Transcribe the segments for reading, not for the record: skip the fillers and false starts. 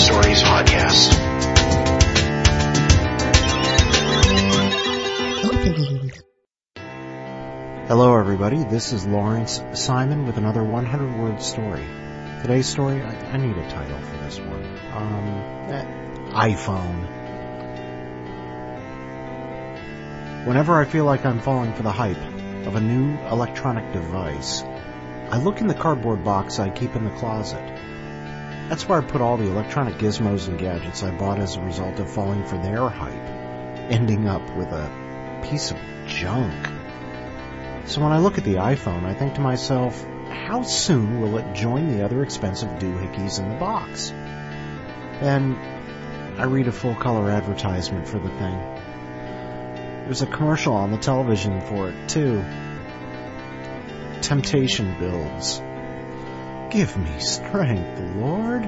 Stories podcast. Hello everybody, this is Lawrence Simon with another 100-word story. Today's story, I need a title for this one. iPhone. Whenever I feel like I'm falling for the hype of a new electronic device, I look in the cardboard box I keep in the closet. That's where I put all the electronic gizmos and gadgets I bought as a result of falling for their hype, ending up with a piece of junk. So when I look at the iPhone, I think to myself, how soon will it join the other expensive doohickeys in the box? Then I read a full-color advertisement for the thing. There's a commercial on the television for it, too. Temptation builds. Give me strength, Lord.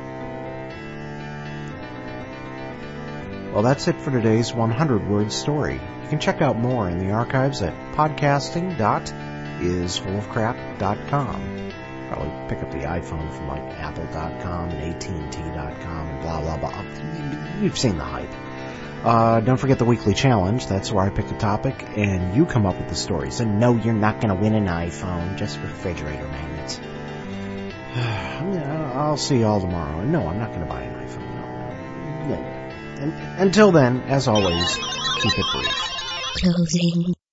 Well, that's it for today's 100-word story. You can check out more in the archives at podcasting.isfullofcrap.com. Probably pick up the iPhone from like apple.com and AT&T.com and blah, blah, blah. You've seen the hype. Don't forget the weekly challenge. That's where I pick a topic and you come up with the stories. And no, you're not going to win an iPhone, just refrigerator magnets. I'll see you all tomorrow. No, I'm not going to buy an iPhone. No. And until then, as always, keep it brief. Closing